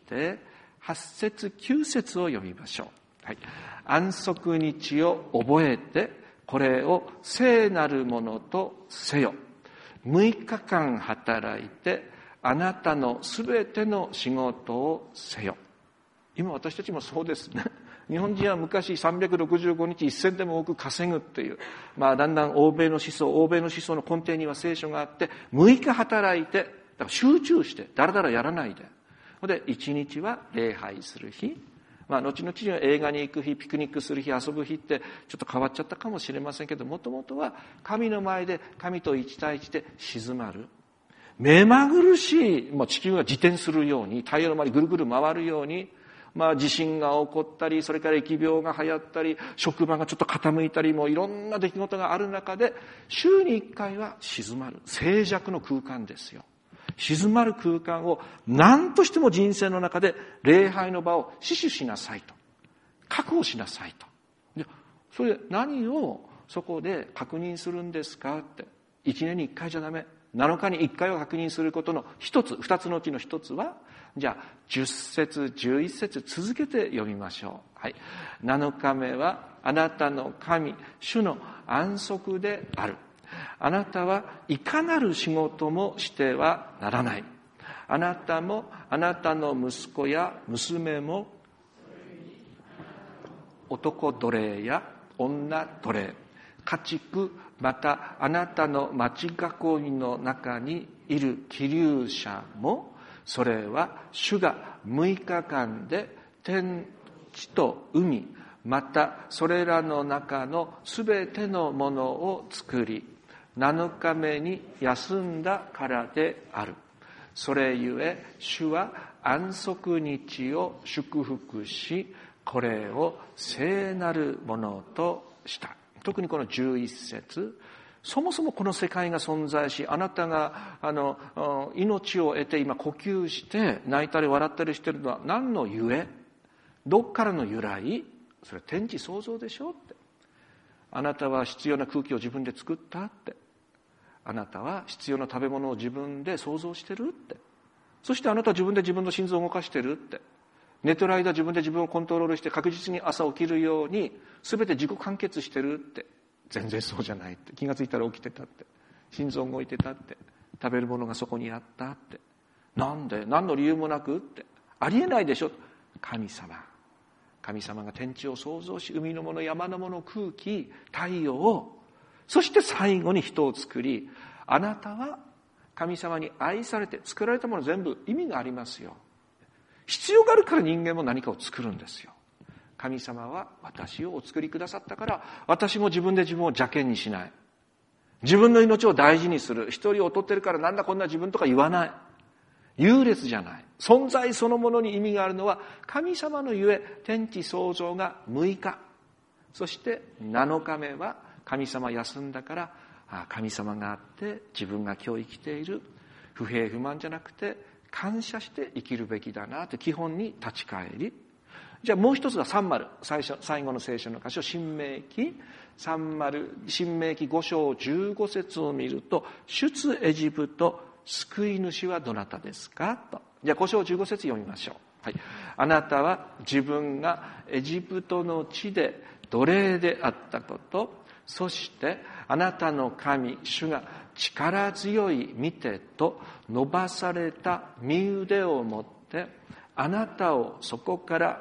はち節きゅう節を読みましょう。はい、安息日を覚えてこれを聖なるものとせよ。むいかかん働いてあなたのすべての仕事をせよ。今私たちもそうですね。 日本人は昔さんびゃくろくじゅうごにち一銭でも多く稼ぐっていう、まあだんだん欧米の思想、欧米の思想の根底には聖書があって、むいか働いて、だから集中して、だらだらやらないで。で、いちにちは礼拝する日。まあ、後々には映画に行く日、ピクニックする日、遊ぶ日ってちょっと変わっちゃったかもしれませんけど、もともとは神の前で神と一対一で静まる。目まぐるしい、まあ、地球が自転するように、太陽の周りぐるぐる回るように、まあ、地震が起こったり、それから疫病が流行ったり、職場がちょっと傾いたり、もういろんな出来事がある中で、週にいっかいは静まる。静寂の空間ですよ。静まる空間を何としても人生の中で礼拝の場を死守しなさいと。確保しなさいと。で、それで何をそこで確認するんですかって。いちねんにいっかいじゃダメ。なのかにいっかいを確認することの一つ、二つのうちの一つは、じゃあじゅっせつ、じゅういっせつ続けて読みましょう。はい。なのかめはあなたの神、主の安息である。あなたはいかなる仕事もしてはならない。あなたもあなたの息子や娘も男奴隷や女奴隷、家畜、またあなたの町囲いの中にいる寄留者も、それは主がむいかかんで天地と海、またそれらの中のすべてのものを作り、なのかめに休んだからである。それゆえ主は安息日を祝福し、これを聖なるものとした。特にこのじゅういっせつ、そもそもこの世界が存在し、あなたがあの命を得て今呼吸して泣いたり笑ったりしているのは何のゆえ、どっからの由来、それは天地創造でしょって。あなたは必要な空気を自分で作ったって。あなたは必要な食べ物を自分で創造してるって。そしてあなたは自分で自分の心臓を動かしてるって。寝てる間自分で自分をコントロールして確実に朝起きるように全て自己完結してるって。全然そうじゃないって。気がついたら起きてたって。心臓動いてたって。食べるものがそこにあったって。なんで何の理由もなくって。ありえないでしょ。神様。神様が天地を創造し、海のもの、山のもの、空気、太陽を、そして最後に人を作り、あなたは神様に愛されて作られたもの全部意味がありますよ。必要があるから人間も何かを作るんですよ。神様は私をお作りくださったから、私も自分で自分を邪険にしない。自分の命を大事にする。一人を取ってるからなんだこんな自分とか言わない。優劣じゃない。存在そのものに意味があるのは、神様のゆえ天地創造がむいか。そしてなのかめは神様休んだから、神様があって自分が今日生きている。不平不満じゃなくて感謝して生きるべきだなという基本に立ち返り。じゃあもう一つがさん丸、最初、最後の聖書の箇所、新明記さん丸、新明記ご章じゅうご節を見ると、出エジプト、救い主はどなたですかと。じゃあご章じゅうご節読みましょう。はい。あなたは自分がエジプトの地で奴隷であったこと、そしてあなたの神、主が力強い御手と伸ばされた身腕を持って、あなたをそこから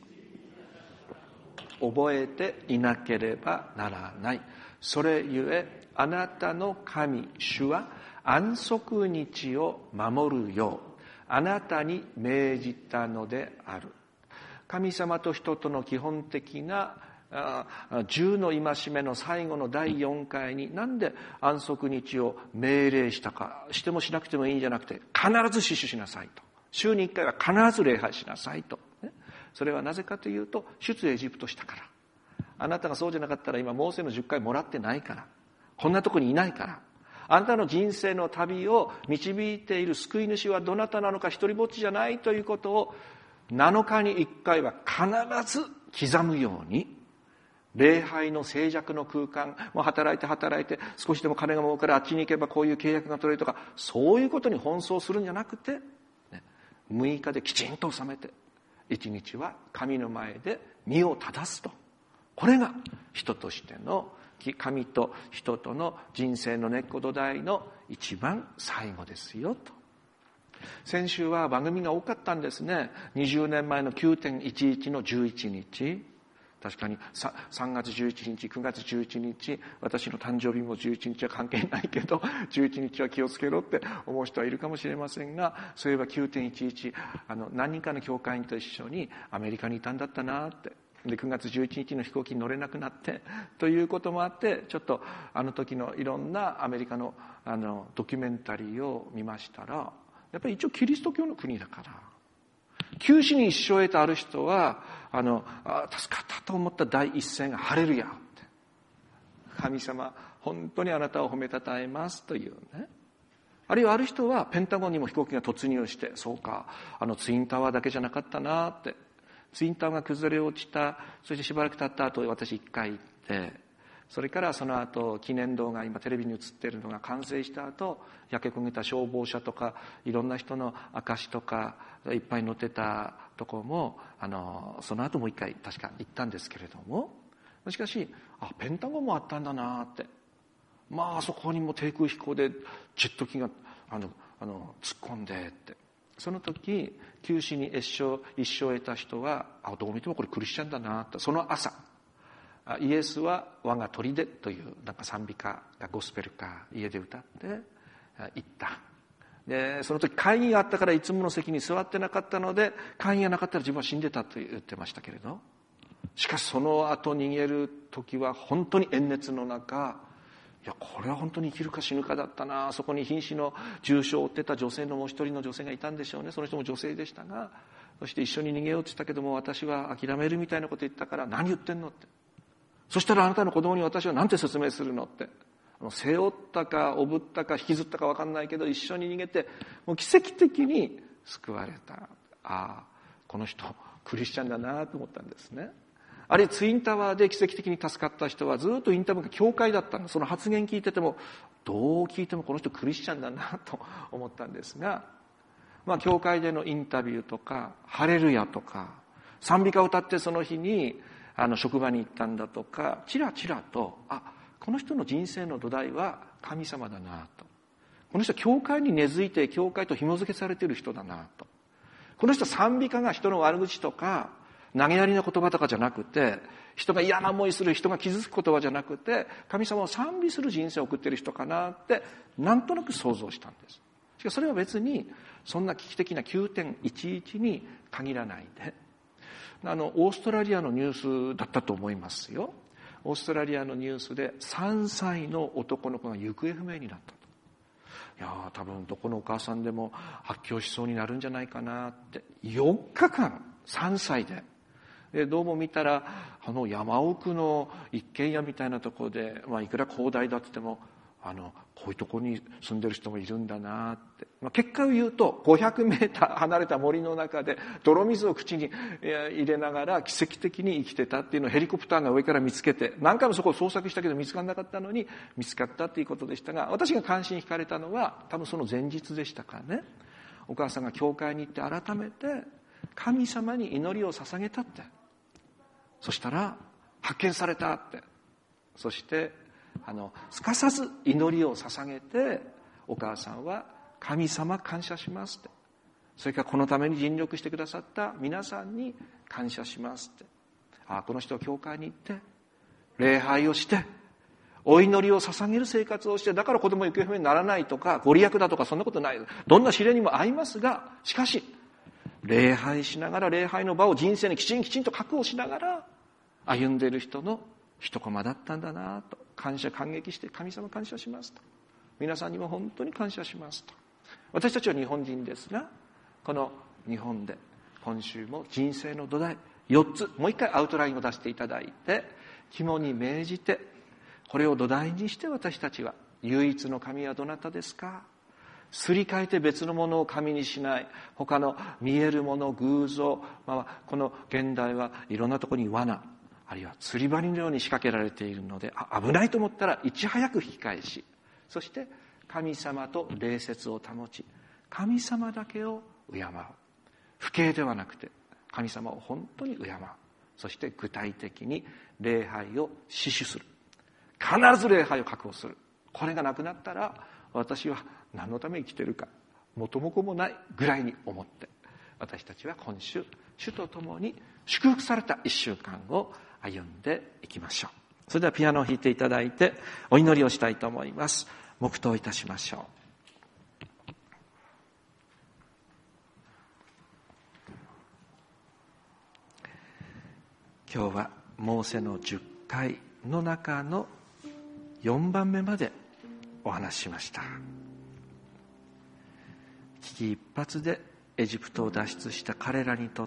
覚えていなければならない。それゆえ、あなたの神、主は安息日を守るよう、あなたに命じたのである。神様と人との基本的な十の戒めの最後のだいよんかいに、なんで安息日を命令したか、してもしなくてもいいんじゃなくて、必ず死守しなさいと。週にいっかいは必ず礼拝しなさいと。それはなぜかというと、出エジプトしたから。あなたがそうじゃなかったら今モーセのじゅっかいもらってないから。こんなとこにいないから。あなたの人生の旅を導いている救い主はどなたなのか、一人ぼっちじゃないということをなのかにいっかいは必ず刻むように、礼拝の静寂の空間、もう働いて働いて少しでも金が儲かる、あっちに行けばこういう契約が取れるとか、そういうことに奔走するんじゃなくて、ね、むいかできちんと収めて、いちにちは神の前で身を正すと。これが人としての、神と人との人生の根っこ土台の一番最後ですよと。先週は番組が多かったんですね。にじゅうねんまえの きゅうてんいちいち のじゅういちにち。 確かにさんがつじゅういちにち、くがつじゅういちにち、私の誕生日もじゅういちにちは関係ないけど、じゅういちにちは気をつけろって思う人はいるかもしれませんが、そういえば きゅうてんいちいち、あの、何人かの教会員と一緒にアメリカにいたんだったなって。で、くがつじゅういちにちの飛行機に乗れなくなって、ということもあって、ちょっとあの時のいろんなアメリカの、あの、ドキュメンタリーを見ましたら、やっぱり一応キリスト教の国だから、九死に一生を得たある人は、あの、あ、助かったと思った第一声がハレルヤって。神様、本当にあなたを褒めたたえますというね。あるいはある人はペンタゴンにも飛行機が突入して、そうか、あのツインタワーだけじゃなかったなって。ツインタワーが崩れ落ちた、そしてしばらく経った後、私一回行って、それからその後、記念堂が今テレビに映っているのが完成した後、焼け焦げた消防車とか、いろんな人の証とか、いっぱい載ってたところも、あの、その後もう一回確か行ったんですけれども、しかし、あ、ペンタゴンもあったんだなって。まあ、そこにも低空飛行でジェット機が、あの、あの、突っ込んでって。その時、九死に一生、一生を得た人は、あ、どう見てもこれクリスチャンだなって。その朝、イエスは我が砦というなんか賛美歌がゴスペルか家で歌って行った。で、その時会議があったからいつもの席に座ってなかったので、会議がなかったら自分は死んでたと言ってましたけれど、しかしその後逃げる時は本当に炎熱の中、いや、これは本当に生きるか死ぬかだったな。そこに瀕死の重傷を負ってた女性のもう一人の女性がいたんでしょうね。その人も女性でしたが、そして一緒に逃げようって言ったけども、私は諦めるみたいなこと言ったから、何言ってんのって。そしたらあなたの子供に私は何て説明するのって。背負ったか、おぶったか、引きずったか分かんないけど、一緒に逃げて、もう奇跡的に救われた。ああ、この人、クリスチャンだなと思ったんですね。あるいはツインタワーで奇跡的に助かった人はずっとインタビューが教会だったの。その発言聞いてても、どう聞いてもこの人クリスチャンだなと思ったんですが、まあ教会でのインタビューとか、ハレルヤとか、賛美歌を歌ってその日に、あの職場に行ったんだとか、ちらちらと、あ、この人の人生の土台は神様だなと。この人は教会に根付いて教会と紐付けされている人だなと。この人は賛美歌が人の悪口とか投げやりな言葉とかじゃなくて、人が嫌な思いする、人が傷つく言葉じゃなくて、神様を賛美する人生を送っている人かなってなんとなく想像したんです。しかしそれは別にそんな危機的な きゅうてんいちいち に限らないで、あのオーストラリアのニュースだったと思いますよ。オーストラリアのニュースでさんさいの男の子が行方不明になったと。いやー、多分どこのお母さんでも発狂しそうになるんじゃないかなって。よっかかんさんさいで。でどうも見たらあの山奥の一軒家みたいなところで、まあ、いくら広大だって言ってもあのこういうところに住んでる人もいるんだなって、まあ、結果を言うとごひゃくメーター離れた森の中で泥水を口に入れながら奇跡的に生きてたっていうのをヘリコプターが上から見つけて、何回もそこを捜索したけど見つからなかったのに見つかったっていうことでしたが、私が関心惹かれたのは多分その前日でしたからね。お母さんが教会に行って改めて神様に祈りを捧げたって、そしたら発見されたって、そしてあのすかさず祈りを捧げて、お母さんは神様感謝しますって、それからこのために尽力してくださった皆さんに感謝しますって、ああこの人は教会に行って礼拝をしてお祈りを捧げる生活をして、だから子供行方不明にならないとかご利益だとかそんなことない。どんな試練にも合いますが、しかし礼拝しながら、礼拝の場を人生にきちんきちんと確保しながら歩んでいる人の一コマだったんだなと感謝感激して、神様感謝しますと、皆さんにも本当に感謝しますと。私たちは日本人ですが、この日本で今週も人生の土台よっつ、もう一回アウトラインを出していただいて、肝に銘じてこれを土台にして、私たちは唯一の神はどなたですか、すり替えて別のものを神にしない、他の見えるもの、偶像、まあ、この現代はいろんなところに罠、あるいは釣り針のように仕掛けられているので、あ危ないと思ったらいち早く引き返し、そして神様と礼節を保ち、神様だけを敬う。不敬ではなくて神様を本当に敬う。そして具体的に礼拝を死守する。必ず礼拝を確保する。これがなくなったら、私は何のために生きてるか元も子もないぐらいに思って、私たちは今週主と共に祝福された一週間を歩んでいきましょう。それではピアノを弾いていただいてお祈りをしたいと思います。黙祷いたしましょう。今日はモーセのじゅっかいの中のよんばんめまでお話ししました。危機一髪でエジプトを脱出した彼らにとって、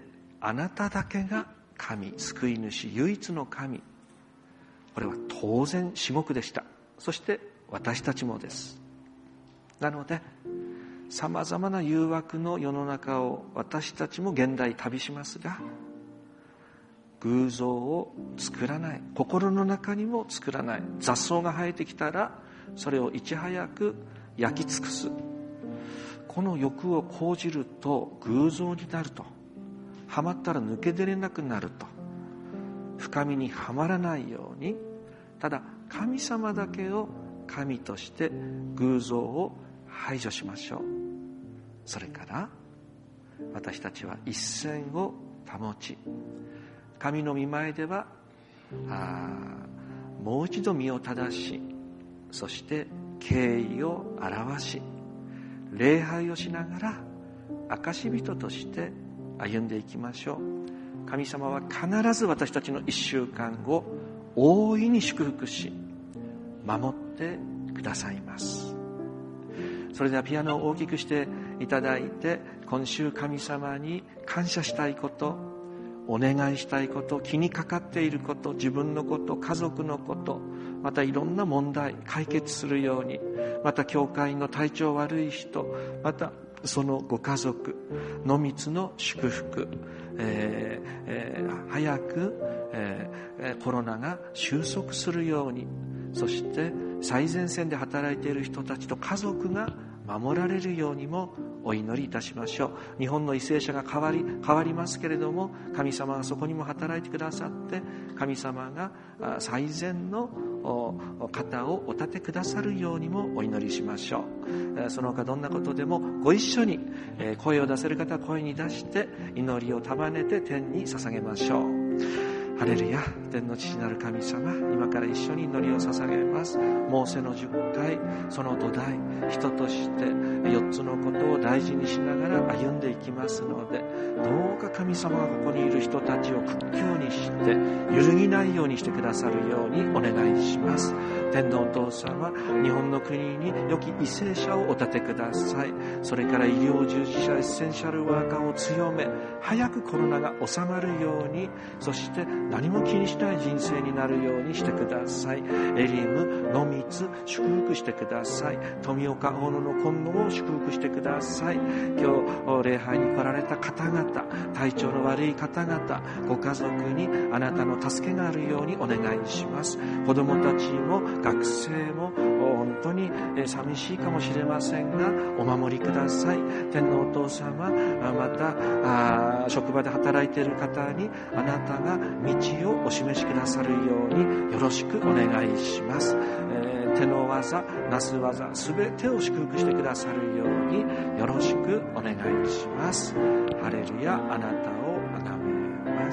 あなただけが神、救い主、唯一の神、これは当然至極でした。そして私たちもです。なのでさまざまな誘惑の世の中を私たちも現代旅しますが、偶像を作らない、心の中にも作らない。雑草が生えてきたらそれをいち早く焼き尽くす、この欲を講じると偶像になると、はまったら抜け出れなくなると、深みにはまらないように、ただ神様だけを神として偶像を排除しましょう。それから私たちは一線を保ち、神の御前ではあもう一度身を正し、そして敬意を表し、礼拝をしながら証人として歩んでいきましょう。神様は必ず私たちの一週間を大いに祝福し守ってくださいます。それではピアノを大きくしていただいて、今週神様に感謝したいこと、お願いしたいこと、気にかかっていること、自分のこと、家族のこと、またいろんな問題解決するように、また教会の体調悪い人、またそのご家族のみつの祝福、えーえー、早く、えー、コロナが収束するように、そして最前線で働いている人たちと家族が守られるようにもお祈りいたしましょう。日本の為政者が変わり変わりますけれども、神様がそこにも働いてくださって、神様が最善の方をお立てくださるようにもお祈りしましょう。その他どんなことでもご一緒に声を出せる方は声に出して祈りを束ねて天に捧げましょう。ハレルヤ。天の父なる神様、今から一緒に祈りを捧げます。モーセのじゅっかい、その土台、人としてよっつのことを大事にしながら歩んでいきますので、どうか神様がここにいる人たちを屈強にして揺るぎないようにしてくださるようにお願いします。天のお父様、日本の国に良き為政者をお立てください。それから医療従事者、エッセンシャルワーカーを強め、早くコロナが収まるように、そして何も気にしない人生になるようにしてください。エリム、ノミツ、祝福してください。富岡大野の今後を祝福してください。今日礼拝に来られた方々、体調の悪い方々、ご家族にあなたの助けがあるようにお願いします。子供たちも学生も本当に寂しいかもしれませんが、お守りください。天のお父様、また職場で働いている方にあなたが道をお示しくださるようによろしくお願いします。えー、手の技、なす技、すべてを祝福してくださるようによろしくお願いします。ハレルヤ。あなたを崇めます。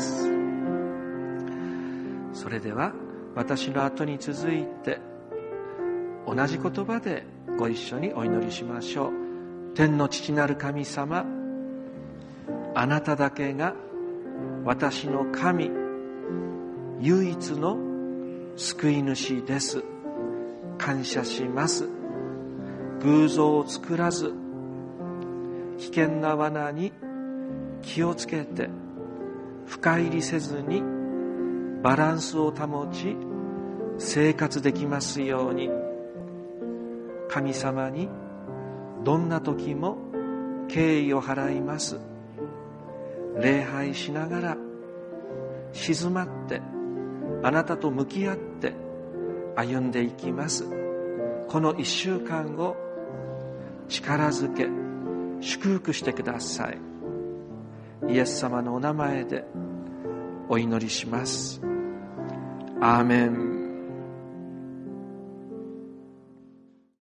それでは私の後に続いて同じ言葉でご一緒にお祈りしましょう。天の父なる神様、あなただけが私の神、唯一の救い主です。感謝します。偶像を作らず、危険な罠に気をつけて深入りせずにバランスを保ち生活できますように、神様にどんな時も敬意を払います。礼拝しながら静まってあなたと向き合って歩んでいきます。この一週間を力づけ祝福してください。イエス様のお名前でお祈りします。アーメン。